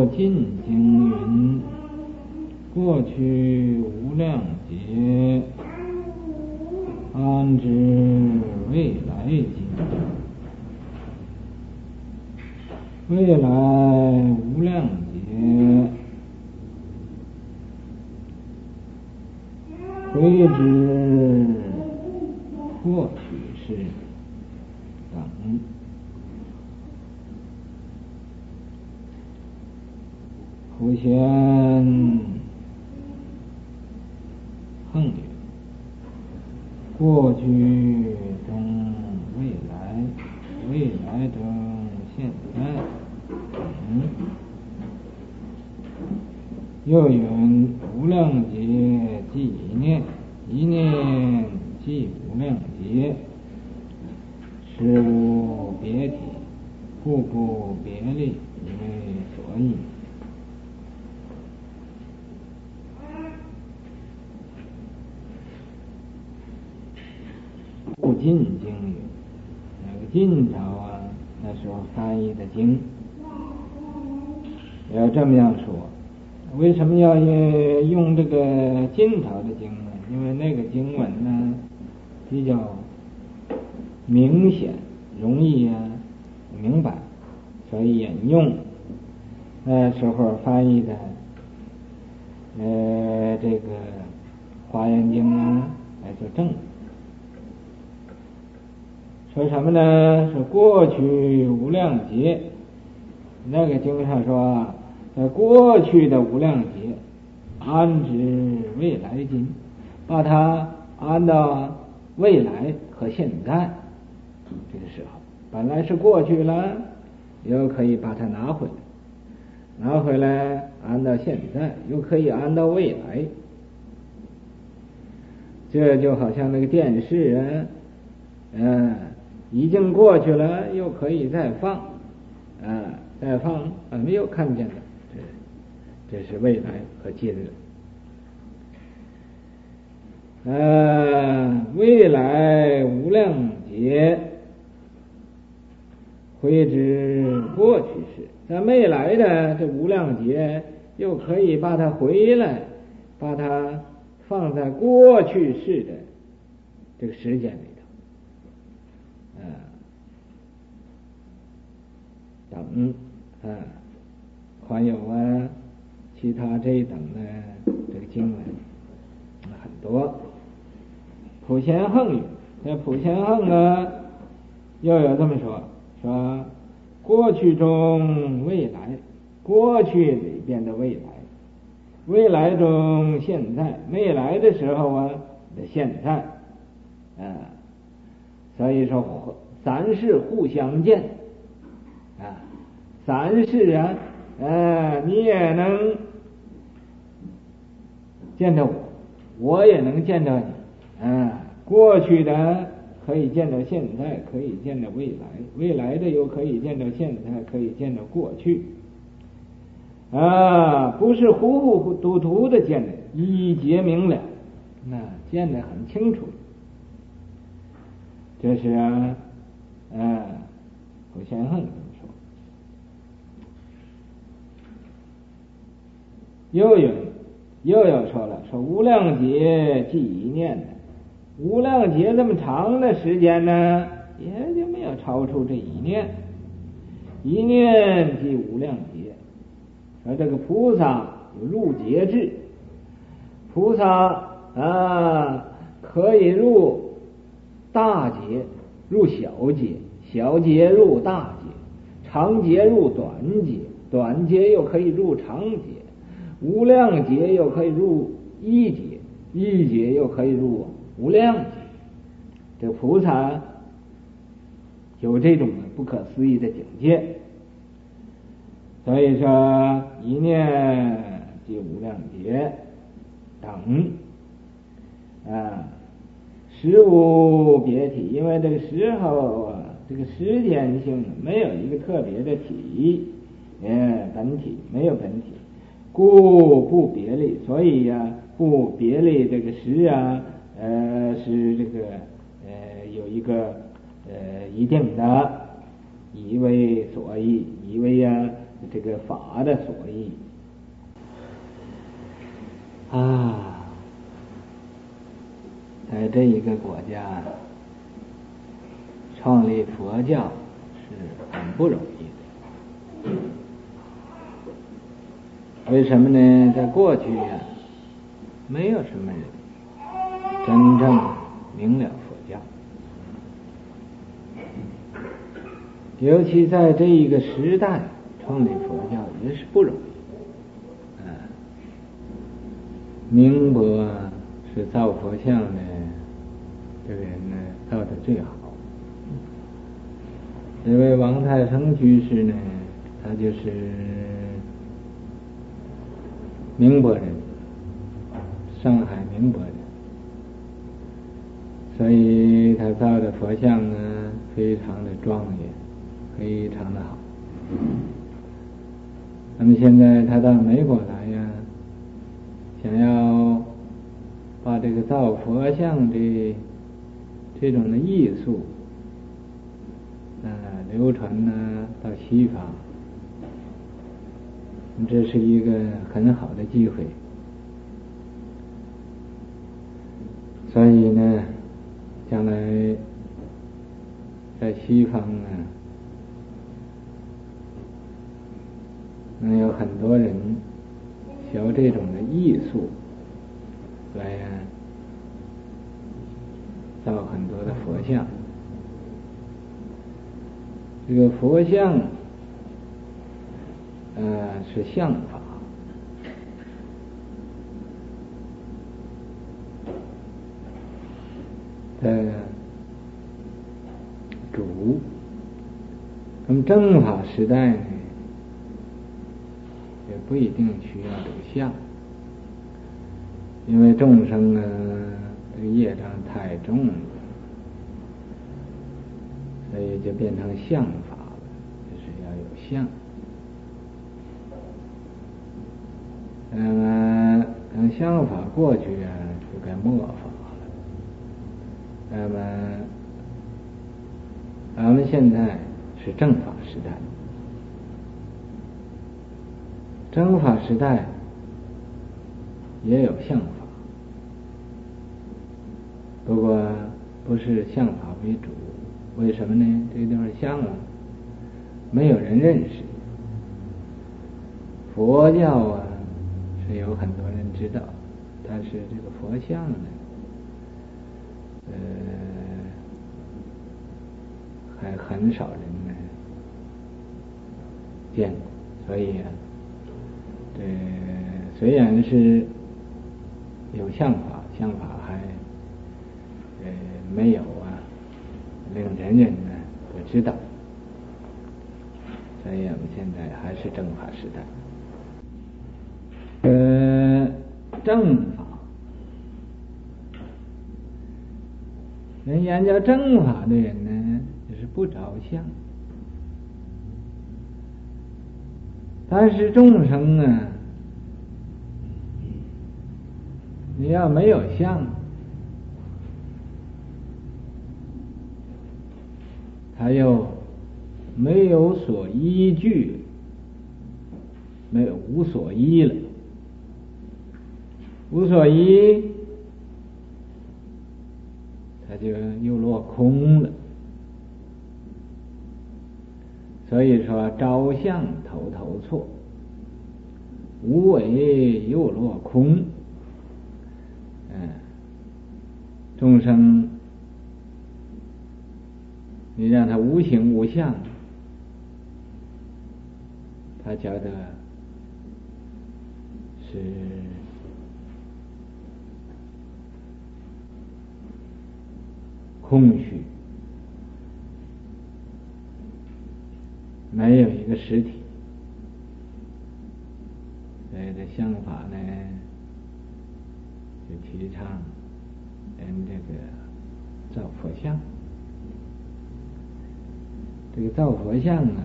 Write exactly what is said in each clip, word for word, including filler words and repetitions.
尽经云：过去无量劫，安知未来境？未来无量劫，回之过去世等。普贤横语：过去中未来，未来中现在。嗯，又云：无量劫即一念，一念即无量劫，实无别体，互不别立，以为所依。不尽经语，那个晋朝啊，那时候翻译的经，要这么样说。为什么要用这个晋朝的经呢？因为那个经文呢比较明显，容易啊明白，所以引用那时候翻译的呃这个华严经啊来做证。说什么呢？说过去无量劫，那个经上说，在过去的无量劫安置未来经，把它安到未来和现在这个时候，本来是过去了，又可以把它拿回来，拿回来安到现在，又可以安到未来。这就好像那个电视啊，嗯、呃。已经过去了，又可以再放，啊，再放啊，没有看见的，这这是未来和今日。呃，未来无量劫，回之过去世，在未来的这无量劫，又可以把它回来，把它放在过去世的这个时间里。啊，等啊，还有啊，其他这一等的这个经文很多。普贤横语，在普贤横啊，又有这么说，说过去中未来，过去里边的未来，未来中现在，未来的时候啊的现在，啊。所以说三世互相见啊，三世啊，呃，你也能见到我，我也能见到你啊。过去的可以见到现在，可以见到未来，未来的又可以见到现在，可以见到过去啊，不是糊糊涂涂的见的，一结明了，那见得很清楚。这是啊，啊，普贤横这么说。又有又要说了，说无量劫即一念呢，无量劫这么长的时间呢，也就没有超出这一念，一念即无量劫。说这个菩萨有入劫制，菩萨啊可以入大劫入小劫，小劫入大劫，长劫入短劫，短劫又可以入长劫，无量劫又可以入一劫，一劫又可以入无量劫。这菩萨有这种不可思议的境界，所以说一念即无量劫等啊。实无别体，因为这个时候啊，这个时间性没有一个特别的体，呃，本体没有本体，故不别立。所以呀、啊，不别立这个时啊，呃，是这个呃有一个呃一定的以为所依，以为呀、啊、这这个法的所依啊，在这一个国家创立佛教是很不容易的。为什么呢？在过去啊，没有什么人真正明了佛教，尤其在这一个时代创立佛教也是不容易。啊，明伯是造佛像的这个人呢，造的最好。这位王太成居士呢，他就是宁波人，上海宁波人，所以他造的佛像呢，非常的庄严，非常的好。那么现在他到美国来呀，想要把这个造佛像的这种的艺术呃流传呢到西方，这是一个很好的机会。所以呢，将来在西方呢，能有很多人学这种的艺术来呀造很多的佛像。这个佛像呃是相法，在主。那么正法时代呢，也不一定需要这个相，因为众生呢这个业障太重了，所以就变成相法了，就是要有相。那么等相法过去啊，就该末法了。那么咱们现在是正法时代，正法时代也有相法，不过不是相法为主。为什么呢？这个地方相啊，没有人认识。佛教啊是有很多人知道，但是这个佛像呢，呃，还很少人呢见过。所以啊，这虽然是有相法，相法还呃没有啊令人人呢都知道。所以我们现在还是正法时代。呃，正法，人研究正法的人呢，就是不着相。但是众生啊，你要没有相，他又没有所依据，没有无所依了。无所依，他就又落空了。所以说着相头头错，无为又落空。嗯，众生你让他无形无相，他觉得是空虚，没有一个实体。所以这相法呢，就提倡人这个造佛像。这个造佛像啊，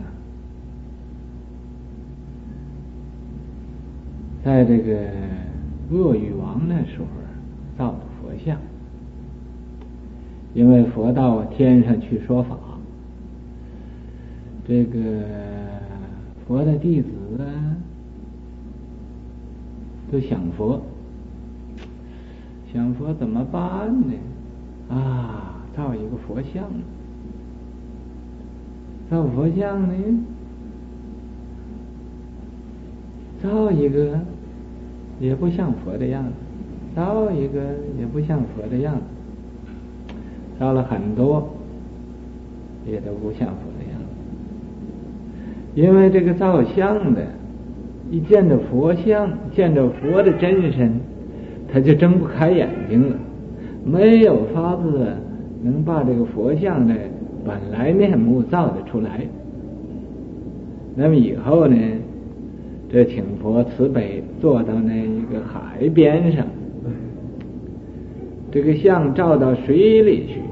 在这个鄂豫王那时候造的佛像，因为佛到天上去说法，这个佛佛的弟子啊，都想佛，想佛怎么办呢？啊，造一个佛像，造佛像呢，造一个也不像佛的样子，造一个也不像佛的样子，造了很多，也都不像佛的样子。因为这个造像的，一见着佛像，见着佛的真身，他就睁不开眼睛了，没有法子能把这个佛像的本来面目造得出来。那么以后呢，这请佛慈悲坐到那一个海边上，这个像照到水里去，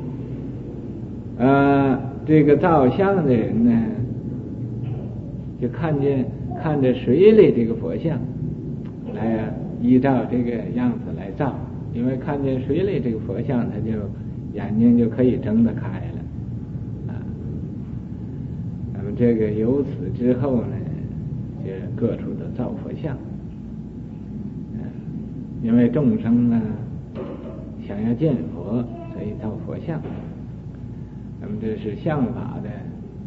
啊，这个造像的人呢，就看见看着水里这个佛像，来啊，依照这个样子来造，因为看见水里这个佛像，他就眼睛就可以睁得开了，啊，那么这个由此之后呢，就各处都造佛像，啊，因为众生呢想要见佛，所以造佛像。那么这是相法的，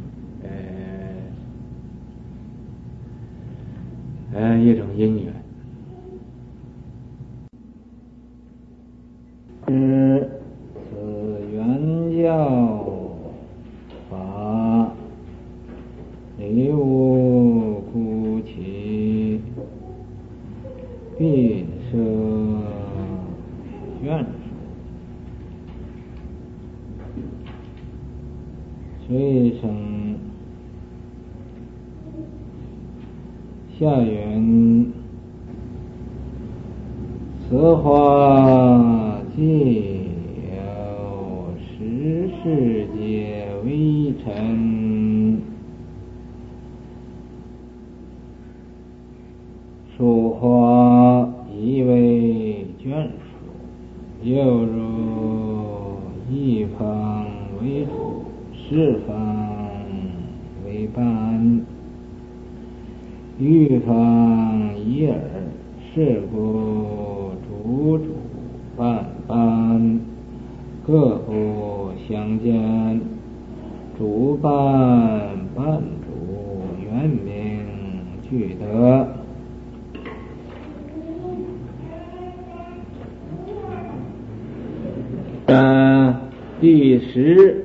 呃，呃一种因缘。是此原教法，离无孤起，必摄愿随生下缘，此化既有十世界微尘，数化以为眷属，又如一方为主，四方为伴，欲方一耳，是故主主伴伴，各不相见，主伴伴主，原名俱得。呃，第十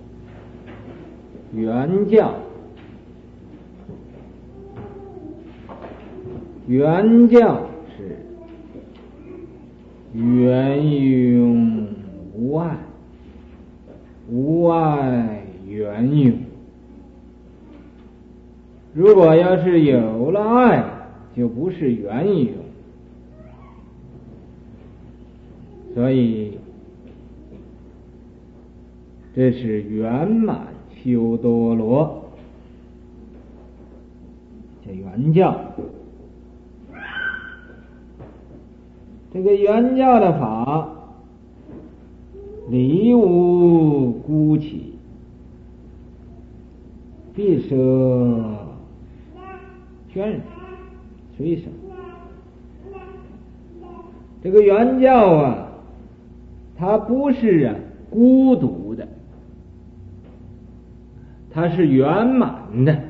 原教，原教是圆融无碍，无碍圆融。如果要是有了爱，就不是圆融。所以这是圆满修多罗，叫圆教。这个圆教的法，离无孤起，必摄眷属，随生。这个圆教啊，它不是啊孤独的，它是圆满的。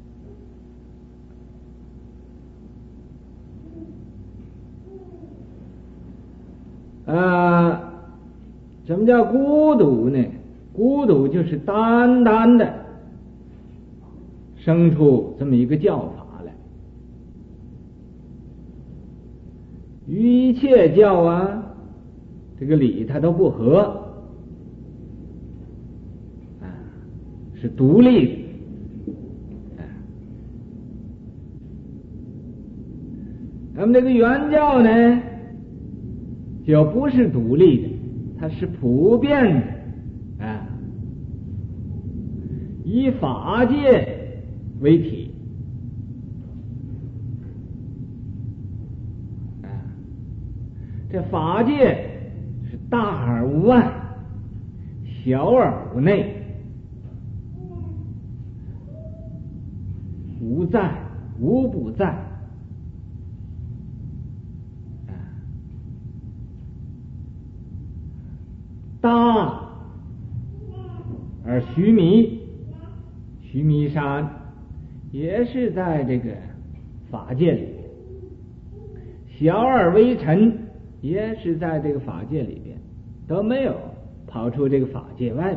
啊，什么叫孤独呢？孤独就是单单的生出这么一个教法来，与一切教啊，这个理它都不合，啊，是独立的。啊，那么这个圆教呢，就不是独立的，它是普遍的，啊，以法界为体，啊，这法界是大而无外，小而无内， 无在，无不在。大而须弥，须弥山也是在这个法界里边；小而微尘也是在这个法界里边，都没有跑出这个法界外边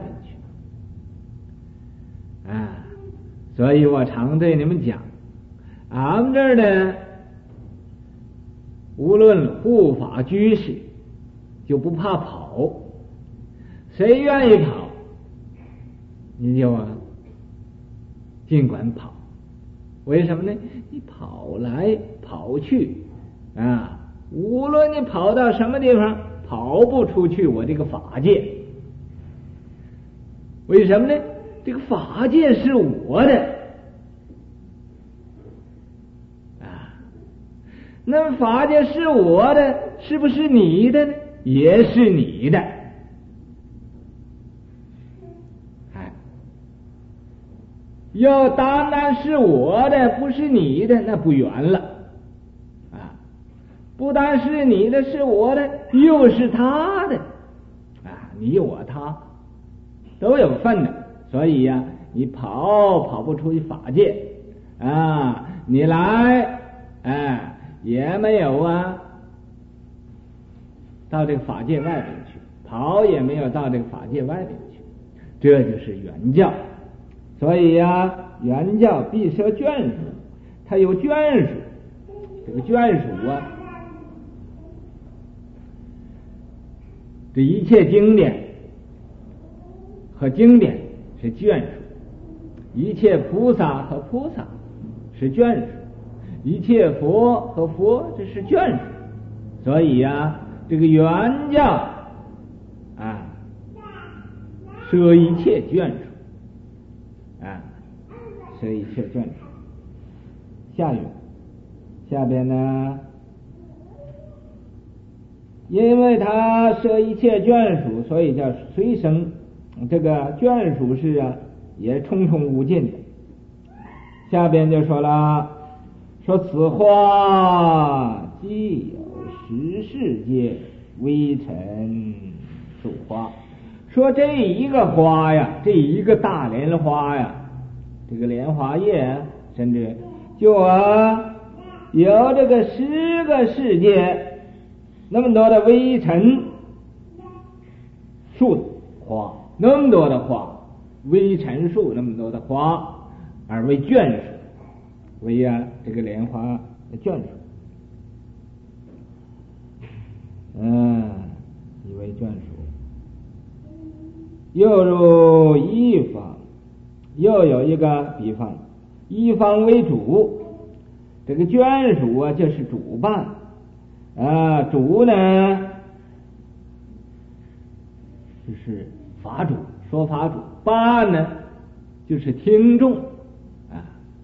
去啊。所以我常对你们讲，俺们这儿呢，无论护法居士就不怕跑，谁愿意跑你就啊尽管跑。为什么呢？你跑来跑去啊，无论你跑到什么地方，跑不出去我这个法界。为什么呢？这个法界是我的啊，那么法界是我的，是不是你的呢？也是你的。哎，要单单是我的，不是你的，那不圆了啊！不单是你的，是我的，又是他的啊！你我他都有份的。所以呀、啊，你跑跑不出去法界啊，你来哎也没有啊到这个法界外边去，跑也没有到这个法界外边去，这就是原教。所以呀、啊，原教必设眷属，它有眷属，这个眷属啊，这一切经典和经典是眷属，一切菩萨和菩萨是眷属，一切佛和佛这是眷属。所以呀、啊，这个原教啊，摄一切眷属啊，摄一切眷属。下语下边呢，因为他摄一切眷属，所以叫随生。这个眷属是啊，也重重无尽的。下边就说了，说此花既有十世界微尘属花，说这一个花呀，这一个大莲花呀，这个莲花叶，甚至就啊有这个十个世界那么多的微尘数花，那么多的花，微尘数那么多的花，而为眷属，为呀、啊、这个莲花的眷属，嗯，以为眷属。又如一方，又有一个比方，一方为主，这个眷属啊就是主办啊，主呢就是法主，说法主，伴呢就是听众啊，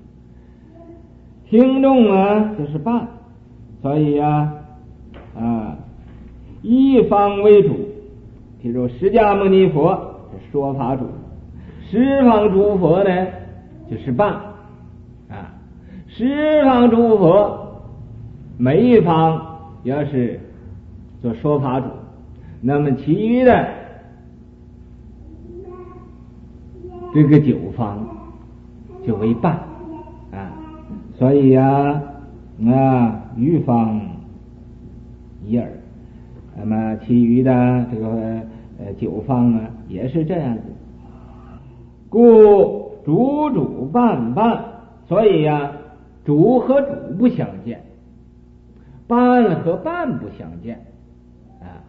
听众啊就是伴。所以啊啊一方为主，譬如释迦牟尼佛是说法主，十方诸佛呢就是伴啊，十方诸佛每一方要是做说法主，那么其余的这个九方就为伴啊。所以呀 啊, 啊余方一耳，那么其余的这个呃九方啊也是这样子。故主主伴伴，所以呀、啊、主和主不相见，伴和伴不相见啊，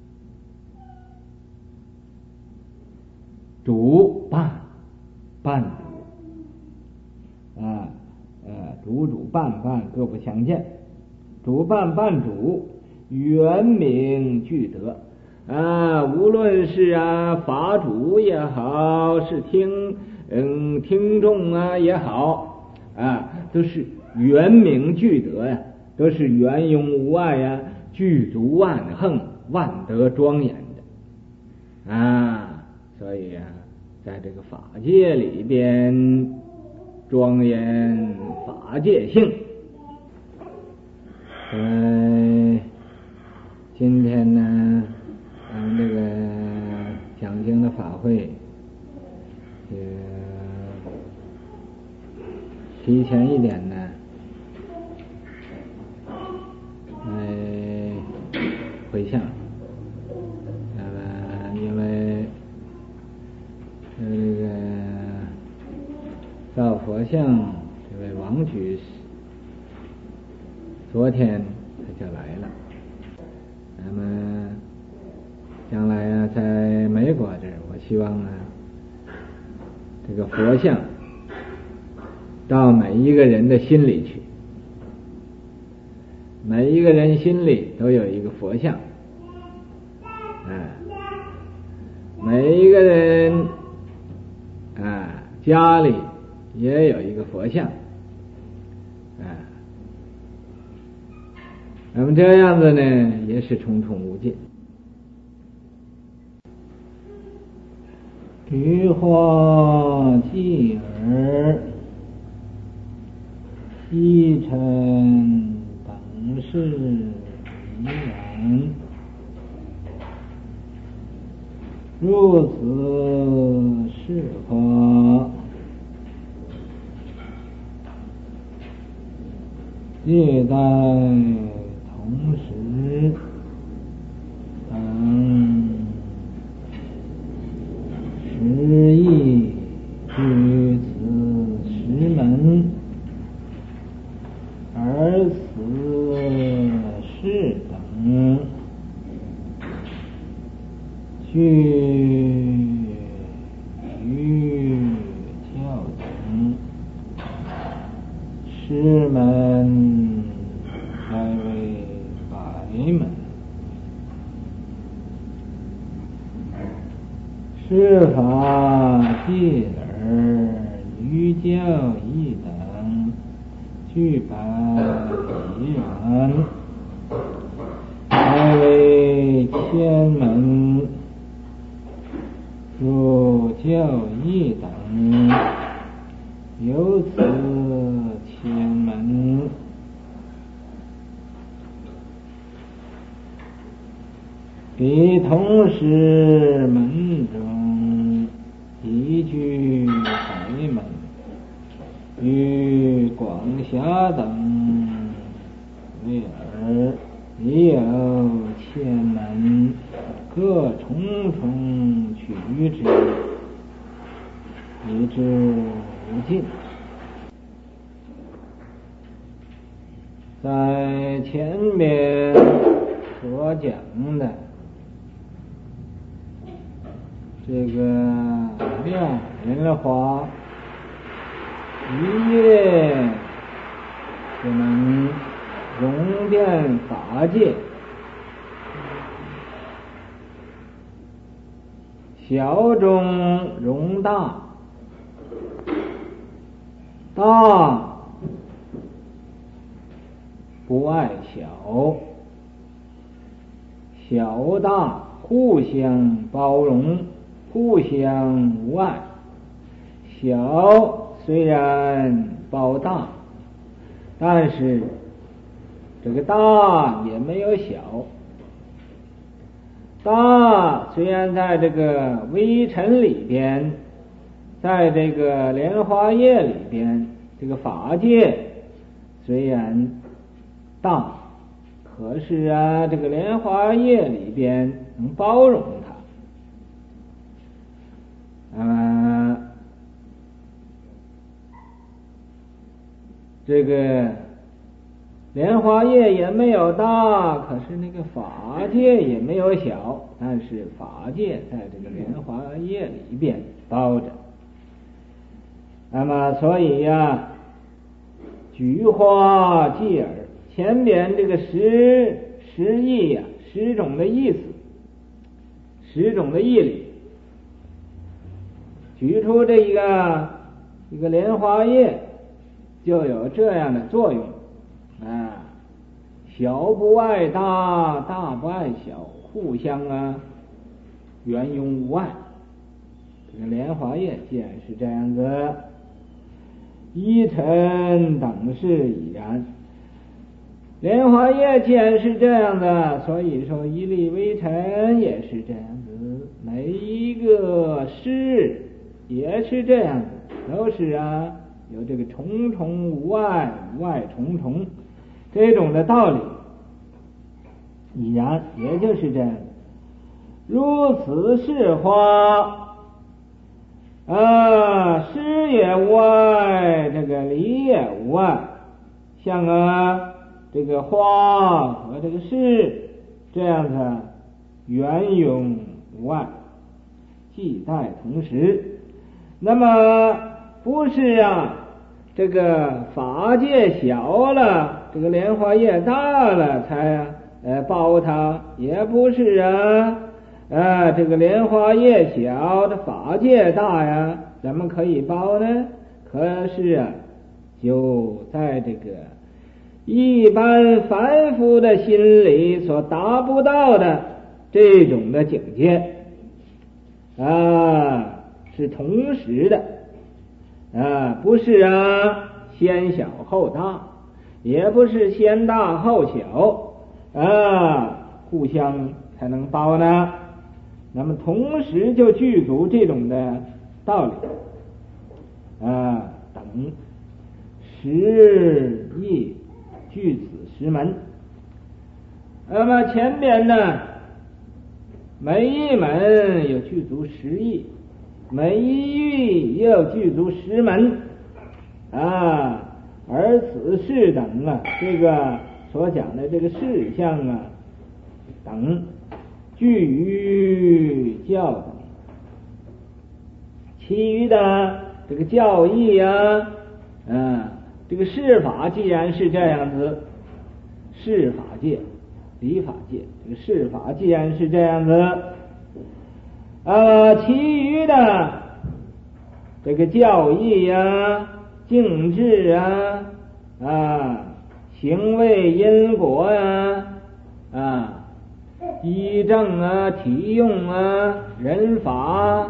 主伴伴主啊呃主主伴伴各不相见，主伴伴主原名俱得啊，无论是啊法主也好，是听嗯听众啊也好啊，都是圆明具德呀、啊，都是圆庸无碍呀、啊，具足万横，万德庄严的啊。所以啊，在这个法界里边庄严法界性。呃，今天呢，咱们这个讲经的法会，呃，提前一点呢，呃，回向。那么，因为这个造佛像这位王居士，昨天他就来了。那么将来啊，在美国这儿，我希望呢，这个佛像到每一个人的心里去，每一个人心里都有一个佛像，啊，每一个人啊家里也有一个佛像，啊，那么这样子呢，也是重重无尽。菊花继耳，西尘等事宜然，如此是法，借待同时等十义据此十门，而此事等据于教等十门，还为百门。是法借耳于教义等具百宜然，还为千门。如教义等由此千门，彼同时门中一具百门，与广狭等为耳，已有千门，各重重取之，以之无尽。在前面所讲的这个妙莲华一夜就能容遍法界，小中容大，大不爱小，小大互相包容，互相无碍。小虽然包大，但是这个大也没有小。大虽然在这个微尘里边，在这个莲花叶里边，这个法界虽然大，可是啊，这个莲花叶里边能包容它。啊，这个莲花叶也没有大，可是那个法界也没有小，但是法界在这个莲花叶里边包着。那么所以呀、啊，菊花继耳，前边这个十十义呀、啊，十种的意思，十种的义理，举出这一个一个莲花叶，就有这样的作用啊，小不爱大，大不爱小，互相啊圆融无碍。这个莲花叶既然是这样子， 一尘等是已然。莲花叶既然是这样的，所以说一粒微尘也是这样子，每一个事也是这样子，都是啊有这个重重无碍，无碍重重这种的道理，已然也就是这样。如此是花啊，诗也无碍，这个理也无碍，像啊这个花和这个事这样子圆永无碍，既待同时。那么不是啊这个法界小了，这个莲花叶大了才呃包它，也不是啊啊这个莲花叶小，这法界大呀，怎么可以包呢？可是啊就在这个一般凡夫的心里所达不到的这种的境界啊，是同时的啊，不是啊先小后大，也不是先大后小啊，互相才能包呢。那么同时就具足这种的道理啊，等十义具此十门。那么前边呢，每一门有具足十义，每一义也有具足十门啊，而此事等啊，这个所讲的这个事项啊等具于教等，其余的这个教义啊啊这个事法既然是这样子，事法界理法界，这个事法既然是这样子啊，其余的这个教义啊静智啊啊行为因果啊啊依正啊体用啊人法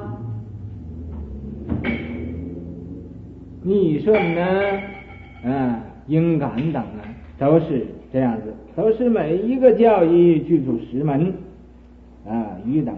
逆顺呢啊因感等啊，都是这样子，都是每一个教义具足十门啊，余等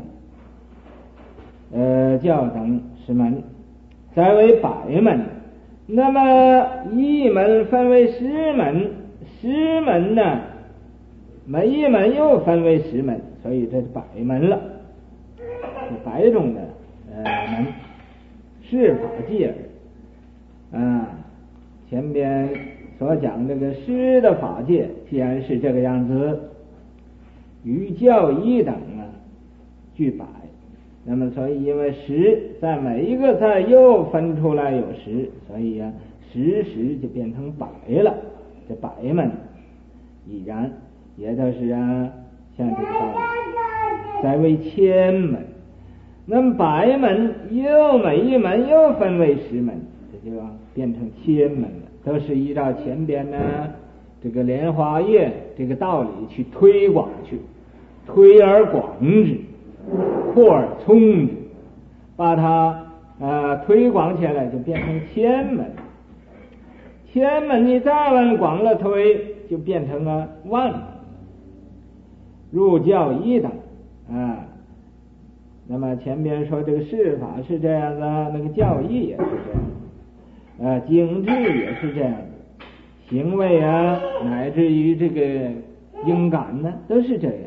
呃教等十门，再为百门。那么一门分为十门，十门呢每一门又分为十门，所以这是百门了，是百种的呃门，是法界啊。前边所讲这个诗的法界既然是这个样子，于教义等啊具百，那么所以因为十在每一个在又分出来有十，所以啊十十就变成百了，这百门已然也都是啊像这个道理。再为千门，那么百门又每一门又分为十门，这就变成千门了，都是依照前边呢这个莲花叶这个道理去推广去，推而广之，扩而充之，把它呃推广起来就变成千门，千门你再往广了推就变成了万门，入教义等啊。那么前边说这个事法是这样的，那个教义也是这样的，啊，经智也是这样的，行为啊，乃至于这个因感呢，都是这样。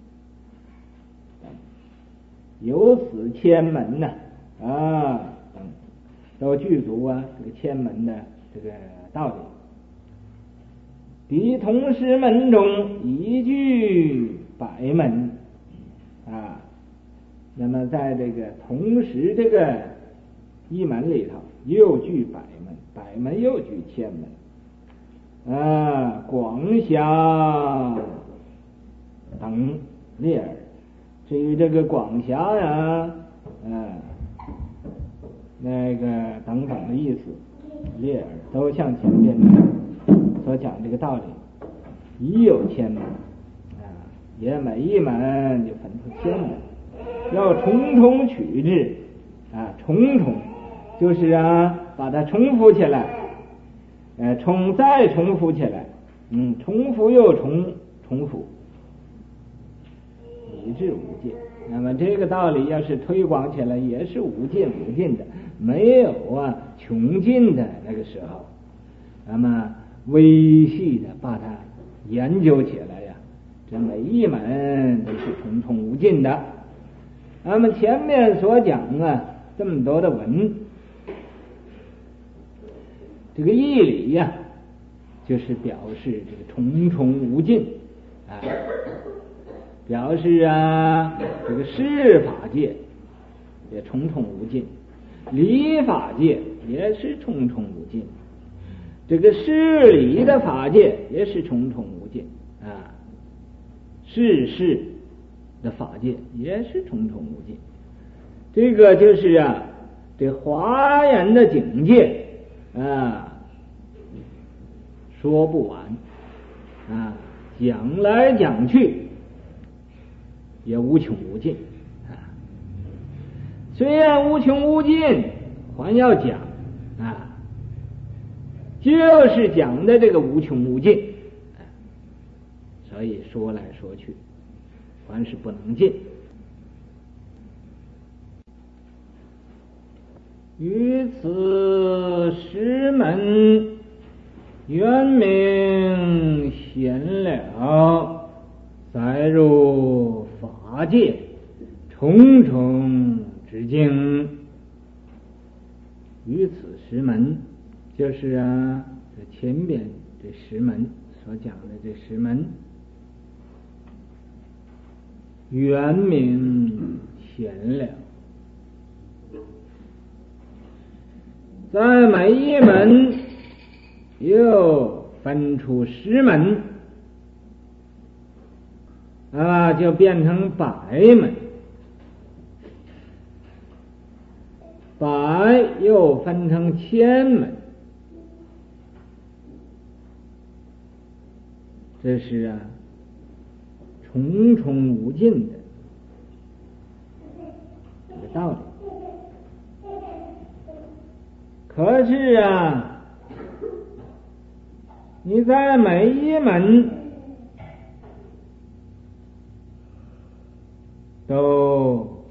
由此千门呢，啊，等都具足啊这个千门的这个道理。彼同十门中一具百门啊，那么在这个同时这个一门里头又具百门，百门又具千门啊，广狭等列耳。至于这个广狭呀，嗯、啊，那个等等的意思，列耳都像前面所讲这个道理，已有千门啊，也每一门就分出千门，要重重取之啊，重重就是啊，把它重复起来呃，重再重复起来，嗯，重复又重重复，以至无尽。那么这个道理要是推广起来，也是无尽无尽的，没有啊穷尽的那个时候。那么微细的把它研究起来呀，这每一门都是重重无尽的。那么前面所讲啊，这么多的文，这个义理呀，就是表示这个重重无尽啊，表示啊这个事法界也重重无尽，理法界也是重重无尽，这个事理的法界也是重重无尽啊，事事的法界也是重重无尽。这个就是啊，这华严的境界啊，说不完啊，讲来讲去也无穷无尽啊。虽然无穷无尽，还要讲啊，就是讲的这个无穷无尽，啊、所以说来说去，还是不能尽。于此十门圆明显了，载入法界重重之境。于此十门，就是啊，这前边这十门所讲的这十门，圆明显了。在每一门又分出十门啊，就变成百门，百又分成千门，这是啊重重无尽的这个道理。可是啊，你在每一门都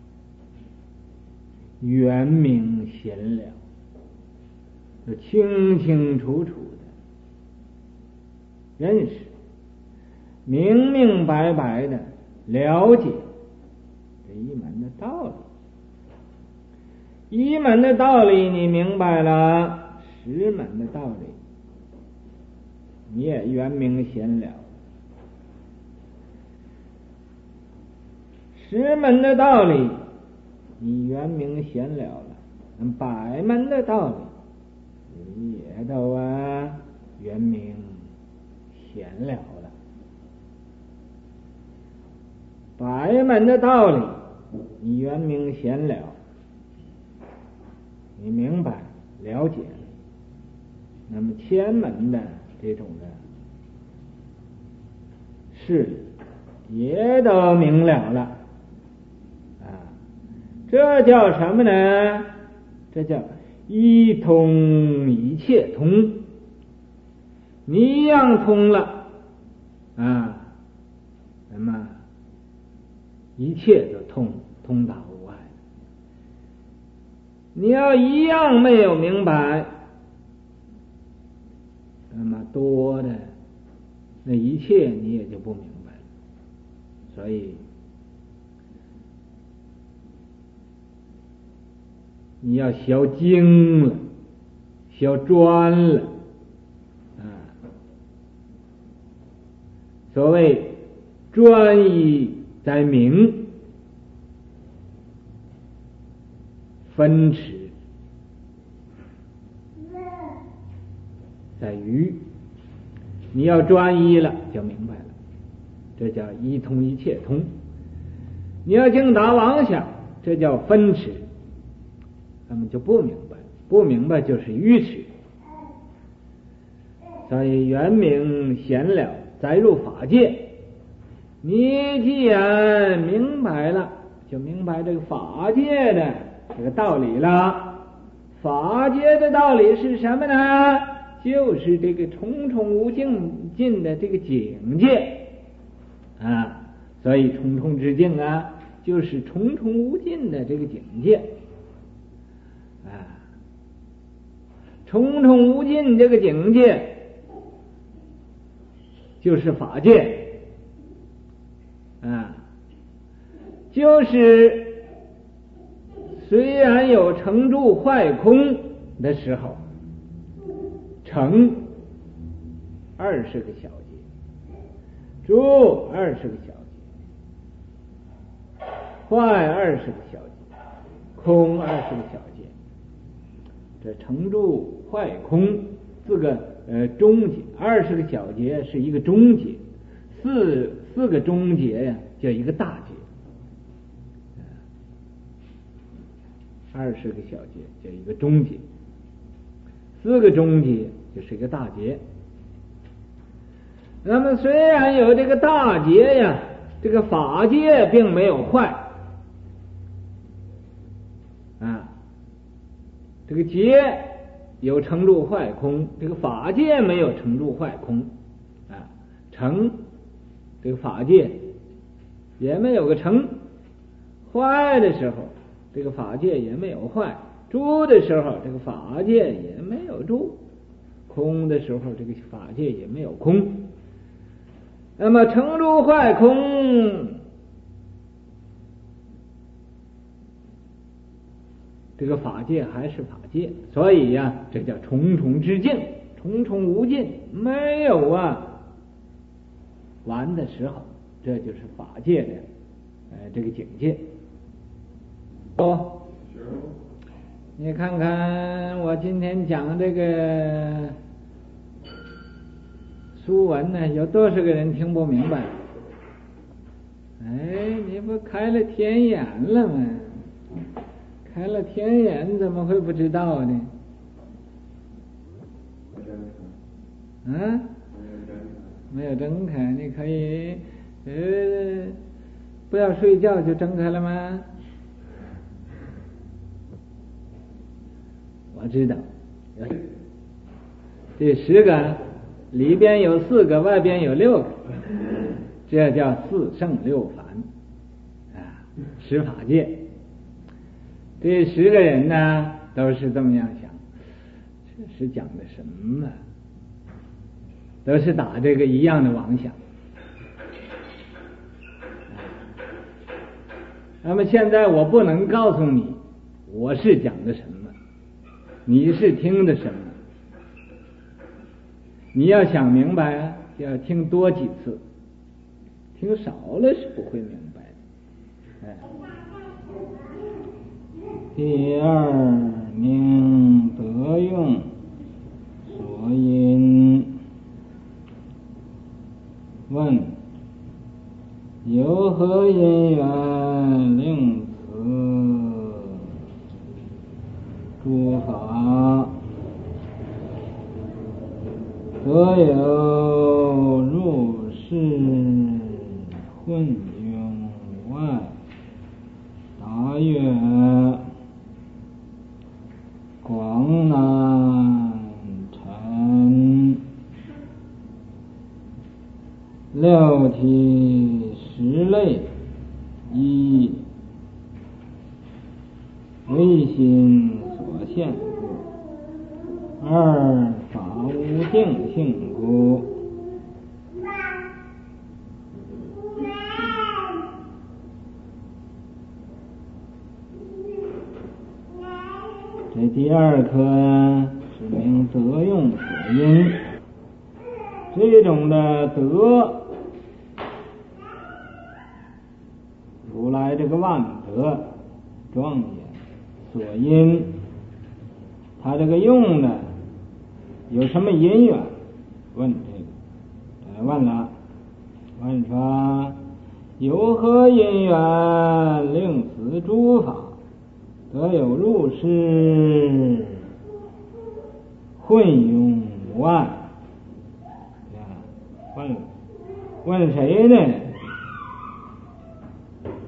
圆明显了，就清清楚楚的认识，明明白白的了解这一门的道理。一门的道理你明白了，十门的道理你也圆明显了。十门的道理你圆明显了了，百门的道理你也都啊圆明显了了。百门的道理你圆明显了，你明白了解了，那么千门的这种的事理也都明了了啊，这叫什么呢？这叫一通一切通，你一样通了啊，那么一切都通通达无碍。你要一样没有明白，那么多的那一切你也就不明白了。所以你要学精了，学专了啊。所谓专一在明，分持在于，你要专一了就明白了，这叫一通一切通。你要精达妄想，这叫分持，那么就不明白，不明白就是愚痴。所以圆明显了，载入法界。你既然明白了，就明白这个法界的这个道理了。法界的道理是什么呢？ 就是这个重重无尽尽的这个境界啊，所以重重之境啊，就是重重无尽的这个境界啊，重重无尽这个境界就是法界啊，就是虽然有成住坏空的时候，成二十个小节，住二十个小节，坏二十个小节，空二十个小节。这成住坏空四个呃中节，二十个小节是一个中节，四四个中节呀叫一个大节，二十个小节叫一个中节，四个中节就是一个大节。那么虽然有这个大节呀，这个法界并没有坏啊，这个节有成住坏空，这个法界没有成住坏空啊，成这个法界也没有个成，坏的时候这个法界也没有坏，住的时候这个法界也没有住，空的时候这个法界也没有空。那么成住坏空这个法界还是法界，所以呀、啊，这叫重重之境，重重无尽，没有啊完的时候，这就是法界的呃这个境界。哦，你看看我今天讲这个书文呢，有多少个人听不明白？哎，你不开了天眼了吗？开了天眼怎么会不知道呢？啊，没有睁开，你可以呃不要睡觉就睁开了吗？我知道，这十个里边有四个，外边有六个，这叫四圣六凡啊，十法界。这十个人呢，都是这么样想，这是讲的什么？都是打这个一样的妄想。那么现在我不能告诉你我是讲的什么，你是听的什么。你要想明白啊，就要听多几次，听少了是不会明白的。哎。第二名得用所因，问有何因缘令此诸法得有入世混用外？答曰：广难陈，六体十类，一唯心所现故；二法无定性故。这第二科是名得用所因，这种的得，如来这个万德庄严所因，他这个用呢有什么因缘？问这个，问了，问说有何因缘令此诸法得有入世混用外？问问谁呢？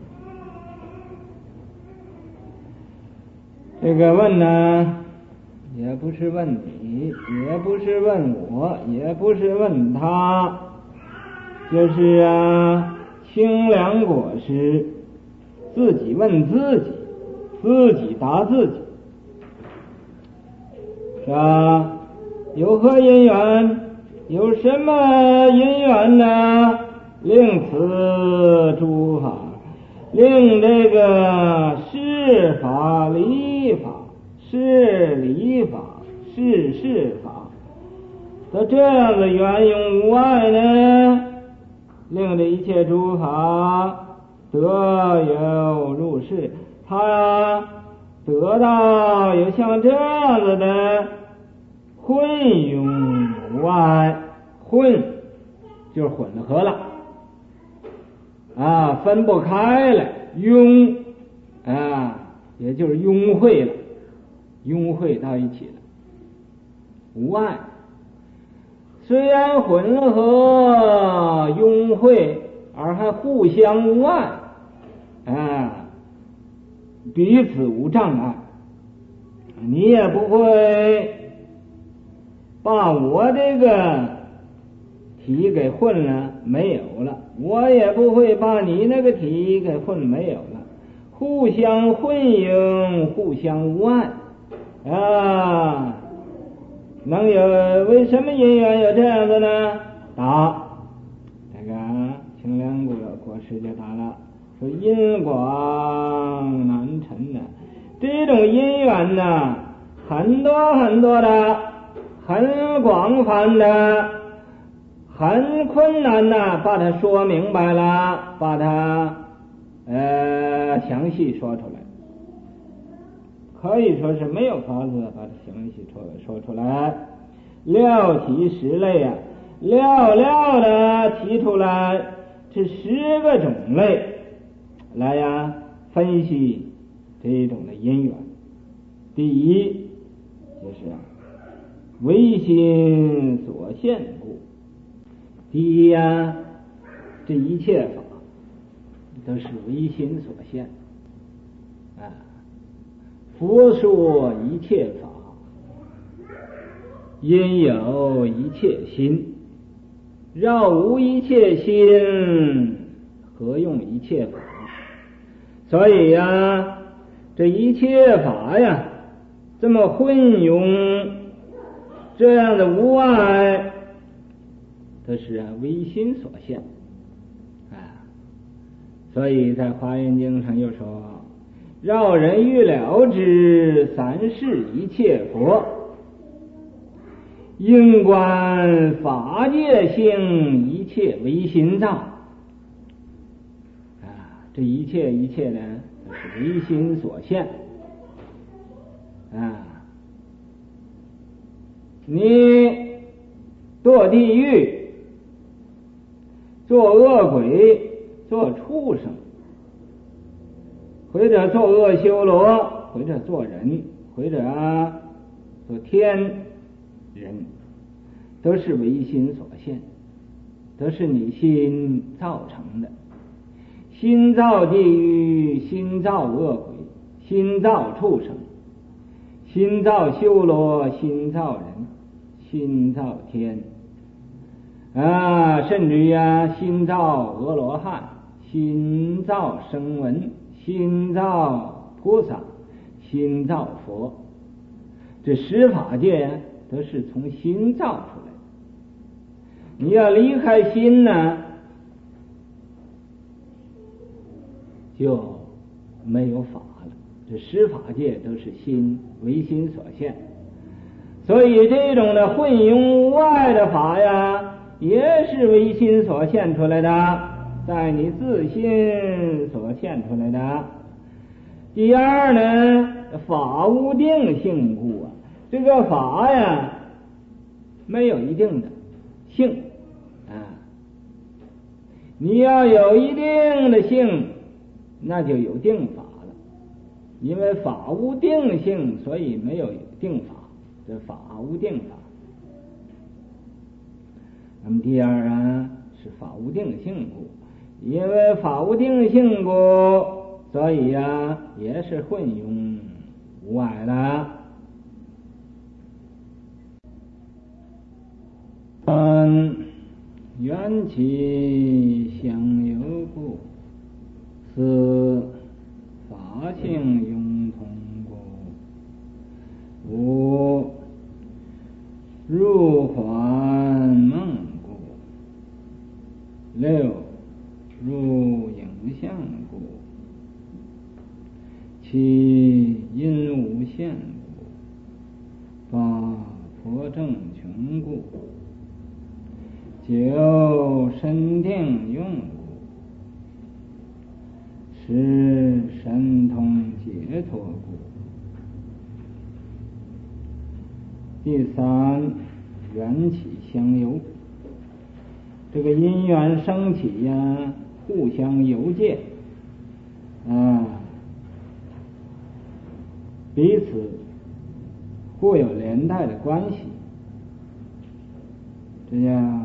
这个问呢， 也不是问你，也不是问我，也不是问他，就是啊，清凉果实，自己问自己，自己答自己，是吧？有何因缘？有什么因缘呢？令此诸法，令这个事法、理法、事理法、事事法的这样的缘用无碍呢，令这一切诸法得有入世，他得到有像这样子的混用无碍，混就是混合了啊，分不开了，拥啊，也就是拥会了，拥会到一起了，无碍。虽然混合拥会，而还互相无碍啊，彼此无障碍，你也不会把我这个体给混了，没有了，我也不会把你那个体给混没有了，互相混应，互相无碍啊。能有为什么因缘有这样的呢？答这个清凉果果实就答了，说因广难陈的这种因缘呢，很多很多的，很广泛的，很困难的把它说明白了，把它呃详细说出来，可以说是没有法子把它详细说说出来，料其十类啊，料料的提出来这十个种类来呀分析这种的因缘。第一就是啊唯心所现故。第一呀，这一切法都是唯心所现啊。佛说一切法，因有一切心，绕无一切心，何用一切法？所以呀，这一切法呀，这么混用，这样的无碍，这是啊唯心所现啊。所以在华严经上又说，绕人欲了之，三世一切佛，应观法界性，一切唯心造啊。这一切一切呢，都是唯心所现啊。你堕地狱，做恶鬼，做畜生，或者做恶修罗，或者做人，或者啊做天人，都是唯心所现，都是你心造成的。心造地狱，心造恶鬼，心造畜生，心造修罗，心造人，心造天啊，甚至于啊心造阿罗汉，心造声闻，心造菩萨，心造佛，这十法界都是从心造出来的。你要离开心呢，就没有法了。这十法界都是心唯心所现，所以这种的混用无碍的法呀，也是唯心所现出来的，在你自心所现出来的。第二呢，法无定性故啊，这个法呀没有一定的性啊，你要有一定的性，那就有定法了。因为法无定性，所以没有定法，这法无定法。那么第二啊，是法无定性故，因为法无定性故，所以呀、啊，也是混用无碍的三缘起相由故，四法性永同故，五入幻梦故，六入影像故，七因无限故，八佛正穷故，九身定用故，十神通解脱故。第三缘起相由，这个因缘生起呀、啊，互相由介啊，彼此互有连带的关系，这叫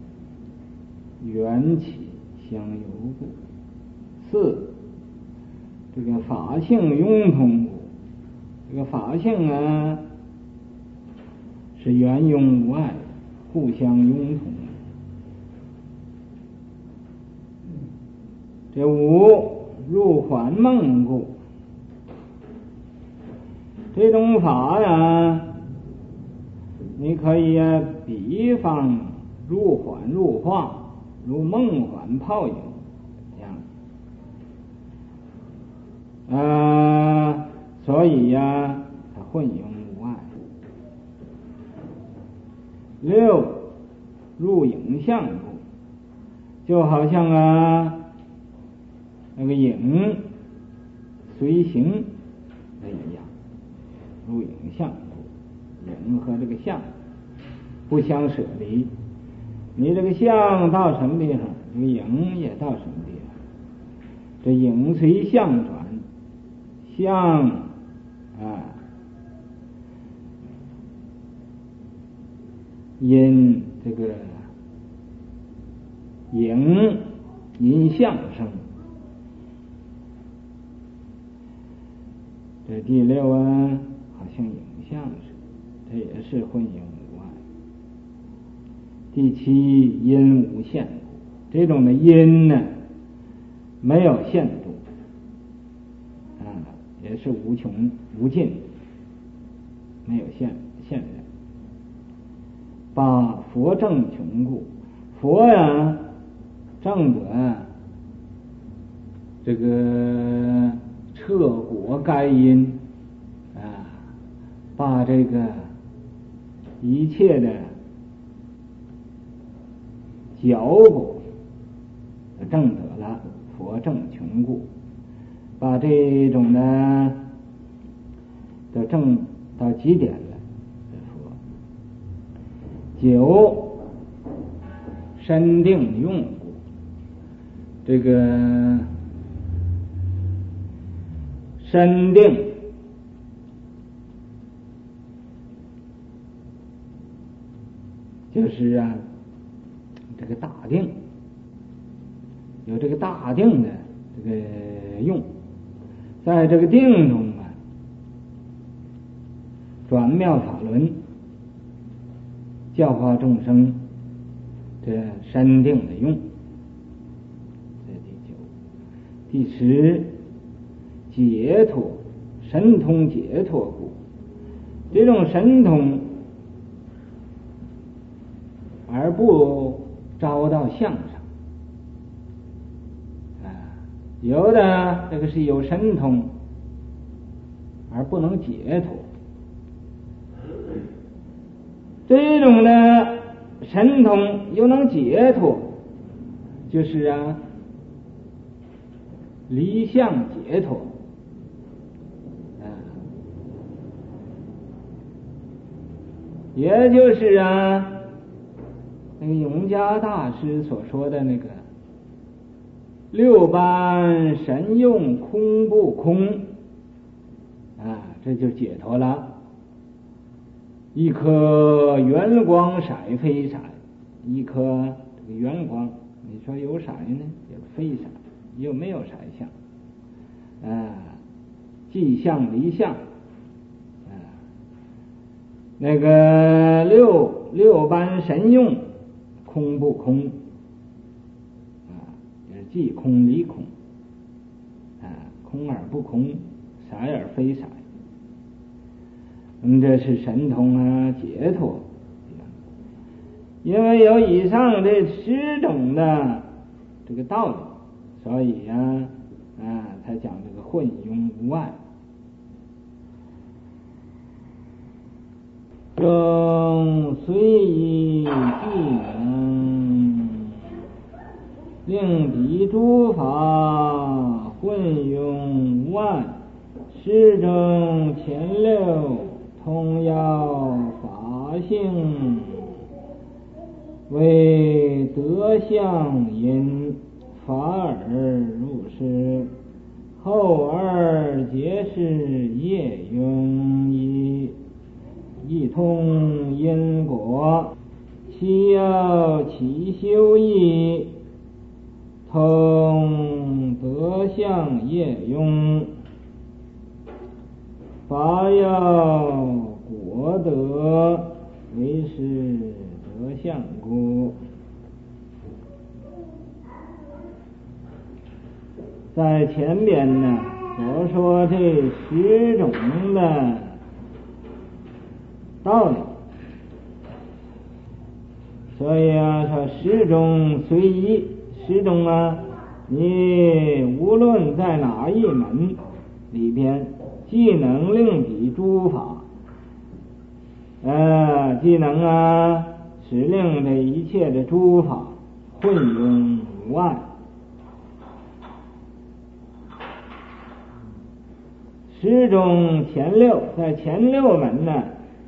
缘起相由故。四这个法性拥同故，这个法性啊是圆拥无碍，互相拥同。这五入幻梦故，这种法呀，你可以啊比方入幻入化，如梦幻泡影这样。呃，所以呀，它混用无碍。六入影像故，就好像啊那个影随形那一样，入影像故，影和这个像不相舍离。你这个像到什么地方，这个影也到什么地方。这影随相转，相啊因这个影因相生。这第六啊，好像影像似的，这也是混有无碍。第七因无限度，这种的因呢没有限度啊，也是无穷无尽，没有限限量。八佛正穷故，佛呀正得这个彻果该因啊，把这个一切的脚果正得了，佛正穷故，把这种的都正到极点了。九身定用故，这个身定就是啊这个大定，有这个大定的这个用，在这个定中啊转妙法轮，教化众生，这身定的用。这第九。第十解脱，神通解脱故，这种神通而不招到相上啊，有的这个是有神通而不能解脱，这种的神通又能解脱，就是啊离相解脱啊，也就是啊那个永嘉大师所说的那个六般神用空不空啊，这就解脱了。一颗圆光色非色，一颗这个圆光，你说有色呢，也非色，又没有色相啊，即相离相啊，那个六六般神用空不空啊，也是即空离空啊，空而不空，色而非色。嗯，这是神通啊，解脱。因为有以上这十种的这个道理，所以呀、啊，啊，才讲这个混庸无碍。中虽以技能，令彼诸法混庸无碍，是中前六通要法性，为德相因，法尔入世，后二皆是业用一，一通因果，其要其修义，通德相业用，法要果德，为是德相故。在前边呢，我说这十种的道理，所以啊，说十种随意，十种啊，你无论在哪一门里边，既能令彼诸法，呃，既能啊，使令这一切的诸法混庸无碍。十种前六，在前六门呢，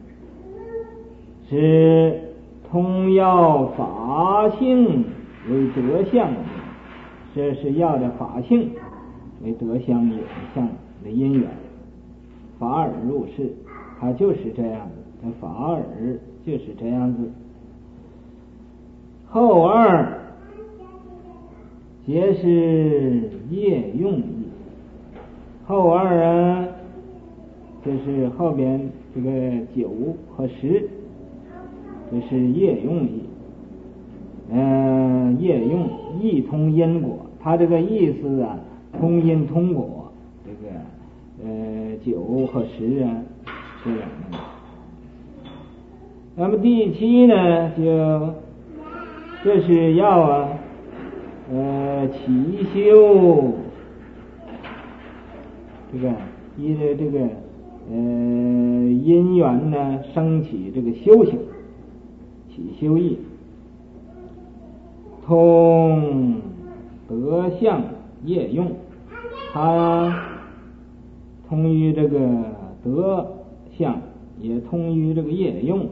是通要法性为德相，这是要的法性为德相也相的因缘，法尔入世，它就是这样子，这法尔就是这样子。后二皆是业用意，后二啊，就是后边这个九和十，这是业用意。呃，业用意通因果，它这个意思啊，通因通果，这个呃九和十啊是两个。那么第七呢，就这是要啊，呃起修这个依着这个呃因缘呢，升起这个修行，起修义，通德相业用，它通于这个德相，也通于这个业用。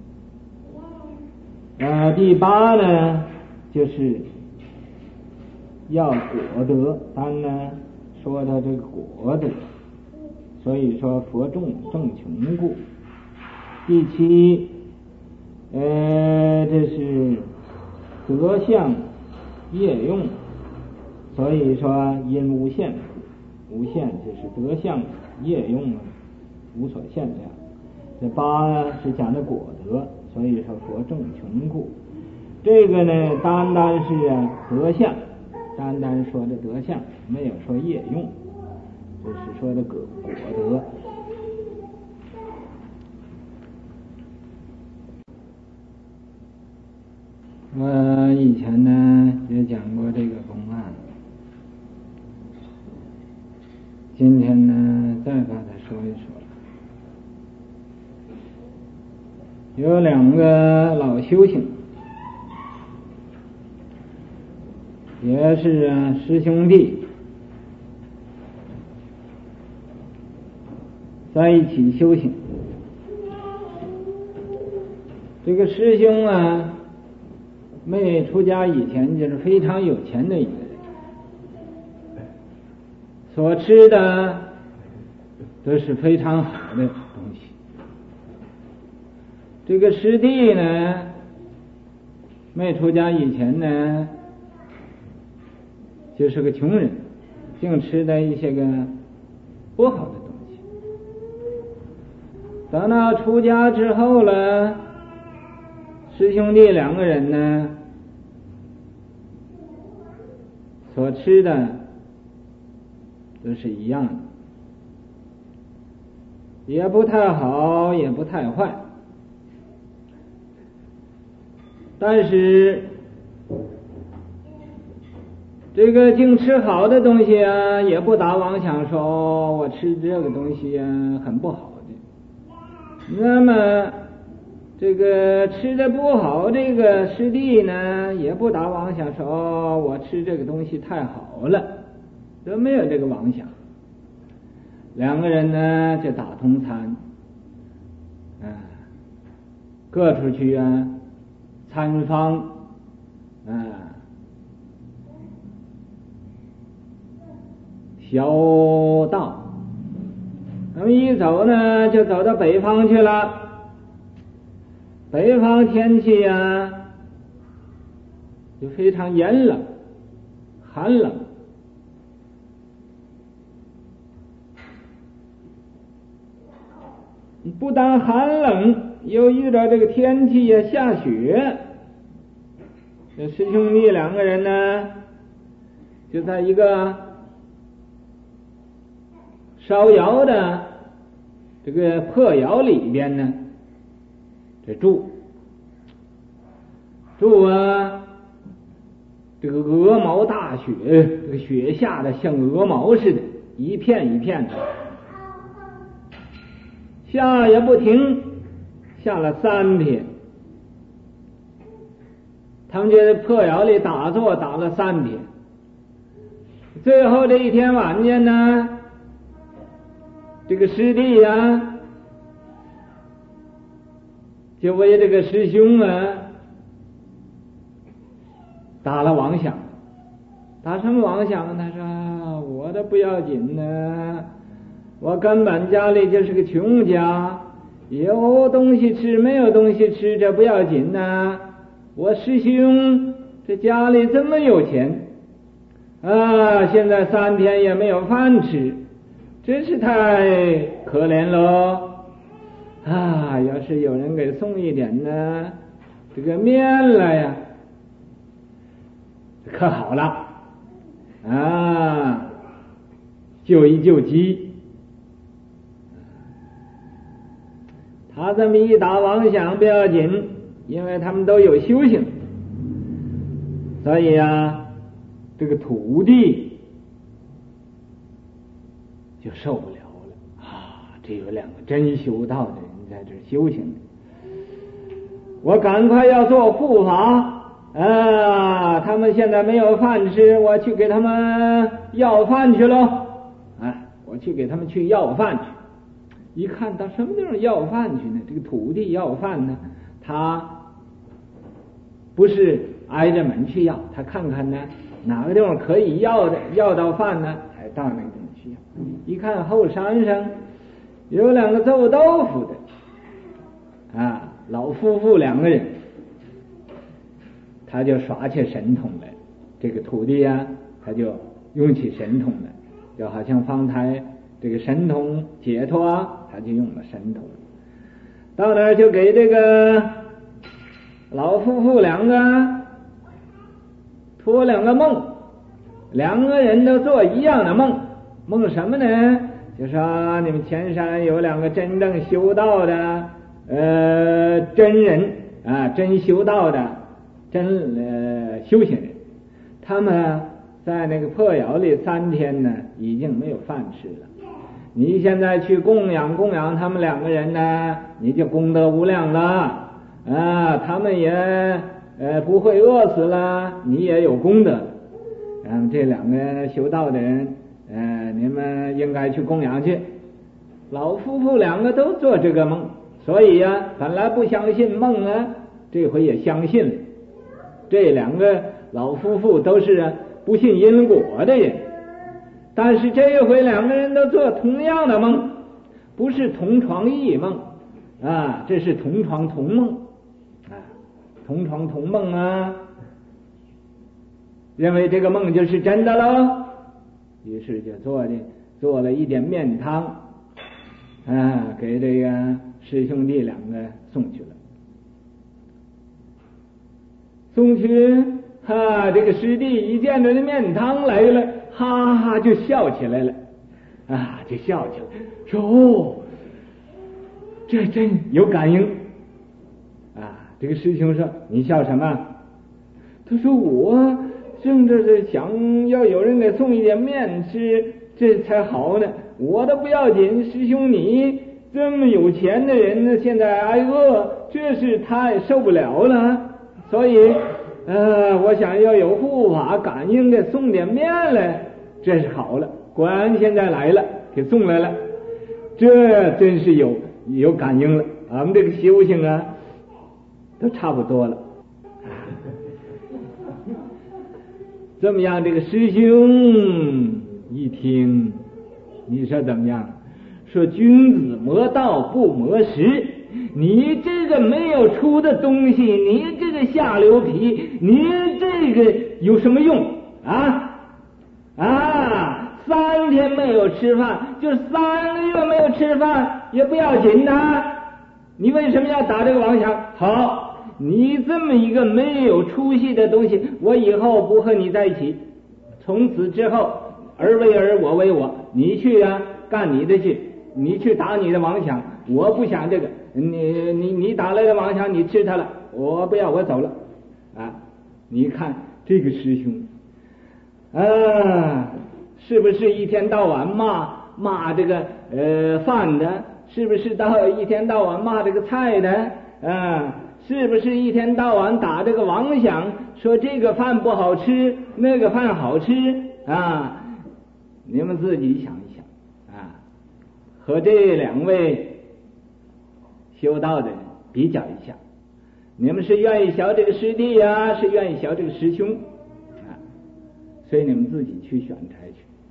呃，第八呢，就是要果德，单呢说他这个果德，所以说佛众正穷故。第七，呃，这是德相业用，所以说因无限，无限就是德相业用无所限量。这八呢是讲的果德，所以说佛众穷故。这个呢，单单是啊德相，单单说的德相，没有说业用，这是说的果果德。我以前呢也讲过这个公案，今天呢再把它说一说。有两个老修行，也是啊师兄弟，在一起修行。这个师兄啊，没出家以前就是非常有钱的一个人，所吃的都是非常好的东西。这个师弟呢，没出家以前呢，就是个穷人，净吃的一些个不好的东西。等到出家之后了，师兄弟两个人呢， 所吃的都是一样的，也不太好，也不太坏。但是这个净吃好的东西啊，也不打妄想说我吃这个东西啊很不好的。那么这个吃的不好这个师弟呢，也不打妄想说我吃这个东西太好了，都没有这个妄想。两个人呢就打通餐，啊，各出去啊参访，啊，小道。那么一走呢，就走到北方去了。北方天气啊，就非常严冷、寒冷。不但寒冷，又遇到这个天气也下雪。这师兄弟两个人呢，就在一个烧窑的这个破窑里边呢，这住住啊，这个鹅毛大雪，这个雪下的像鹅毛似的，一片一片的，下也不停，下了三天。他们这破窑里打坐打了三天，最后这一天晚间呢，这个师弟呀、啊，就为这个师兄啊打了妄想。打什么妄想？他说我的不要紧呢，我根本家里就是个穷家，有东西吃没有东西吃这不要紧呢，我师兄这家里这么有钱啊，现在三天也没有饭吃，真是太可怜喽啊！要是有人给送一点呢这个面来呀，可好了啊，救一救急。他这么一打妄想不要紧，因为他们都有修行，所以啊，这个土地就受不了了啊！这有两个真修道的人在这修行，我赶快要做护法啊！他们现在没有饭吃，我去给他们要饭去喽！啊，我去给他们去要饭去。一看到什么地方要饭去呢？这个土地要饭呢，他不是挨着门去要，他看看呢哪个地方可以要的要到饭呢，才到那个地方去要。一看后山上有两个做豆腐的啊，老夫妇两个人，他就耍起神通来。这个土地啊，他就用起神通来，就好像方才这个神通解脱，他就用了神通。到那儿就给这个老夫妇两个托两个梦，两个人都做一样的梦。梦什么呢？就说你们前山有两个真正修道的呃真人啊，真修道的真呃修行人，他们在那个破窑里三天呢，已经没有饭吃了。你现在去供养供养他们两个人呢，你就功德无量了啊！他们也呃不会饿死了，你也有功德。然后这两个修道的人，呃，你们应该去供养去。老夫妇两个都做这个梦，所以呀、啊，本来不相信梦啊，这回也相信了。这两个老夫妇都是不信因果的人。但是这一回两个人都做同样的梦，不是同床异梦啊，这是同床同梦啊，同床同梦啊，认为这个梦就是真的喽，于是就做的做了一点面汤啊，给这个师兄弟两个送去了。送去哈，这个师弟一见着这面汤来了，哈哈就笑起来了，啊，就笑起来，说哦，这真有感应啊。这个师兄说：“你笑什么？”他说：“我正这是想要有人给送一点面吃，这才好呢。我都不要紧，师兄你这么有钱的人呢，现在挨饿，这是太受不了了。所以，呃，我想要有护法感应的送点面来，这是好了。果然现在来了，给送来了，这真是有有感应了。俺们这个修行啊，都差不多了。”这么样，这个师兄一听，你说怎么样？说君子磨道不磨石，你这个没有出的东西，你这个下流皮，你这个有什么用啊？啊，三天没有吃饭，就三个月没有吃饭也不要紧的，你为什么要打这个妄想？好。你这么一个没有出息的东西，我以后不和你在一起。从此之后，儿为儿，我为我，你去啊，干你的去，你去打你的妄想，我不想这个。你你你打来的妄想，你吃它了，我不要，我走了。啊，你看这个师兄，啊，是不是一天到晚骂骂这个呃饭的？是不是到一天到晚骂这个菜的？啊？是不是一天到晚打这个妄想，说这个饭不好吃，那个饭好吃啊？你们自己想一想啊，和这两位修道的人比较一下，你们是愿意学这个师弟呀、啊，是愿意学这个师兄啊？所以你们自己去选材去。